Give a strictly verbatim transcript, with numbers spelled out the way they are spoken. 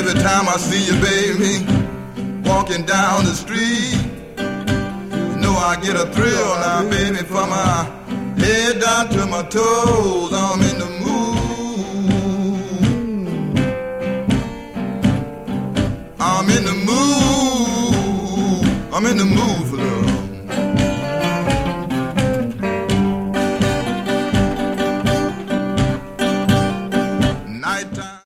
every time I see you, baby, walking down the street, you know I get a thrill now, baby, from my head down to my toes. I'm in